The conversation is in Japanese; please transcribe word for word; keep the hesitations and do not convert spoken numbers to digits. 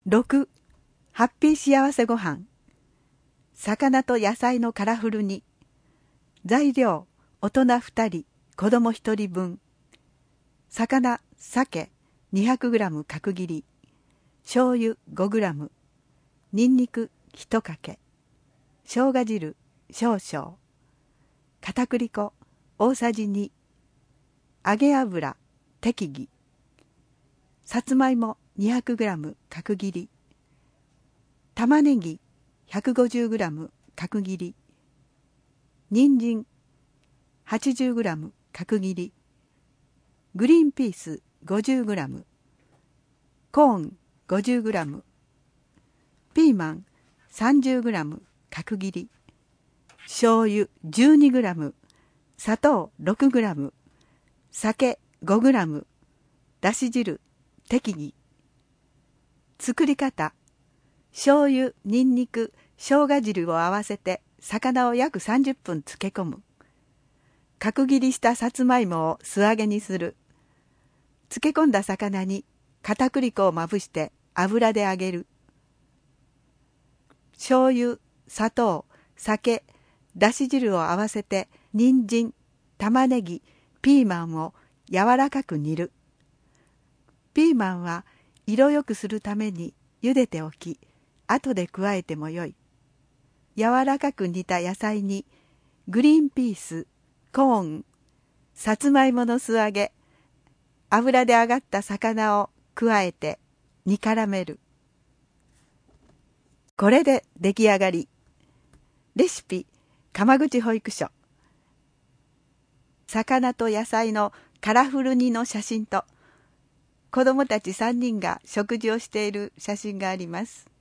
ろく. ハッピー幸せごはん。魚と野菜のカラフル煮。材料、大人ふたり、子供ひとりぶん。魚、鮭 にひゃくグラム 角切り。醤油 ごグラム。にんにくひとかけ。生姜汁少々。片栗粉大さじに。揚げ油適宜。さつまいも にひゃくグラム 角切り。玉ねぎ ひゃくごじゅうグラム 角切り。人参 はちじゅうグラム 角切り。グリーンピース ごじゅうグラム。コーン ごじゅうグラム。ピーマン さんじゅうグラム 角切り。醤油 じゅうにグラム。砂糖 ろくグラム。酒 ごグラム。だし汁適宜。作り方、醤油、にんにく、生姜汁を合わせて魚を約さんじゅっぷん漬け込む。角切りしたさつまいもを素揚げにする。漬け込んだ魚に片栗粉をまぶして油で揚げる。醤油、砂糖、酒、だし汁を合わせて人参、玉ねぎ、ピーマンを柔らかく煮る。ピーマンは色よくするために茹でておき、後で加えてもよい。柔らかく煮た野菜にグリーンピース、コーン、さつまいもの素揚げ、油で揚がった魚を加えて煮絡める。これで出来上がり。レシピ、鎌口保育所。魚と野菜のカラフル煮の写真と、子どもたちさんにんが食事をしている写真があります。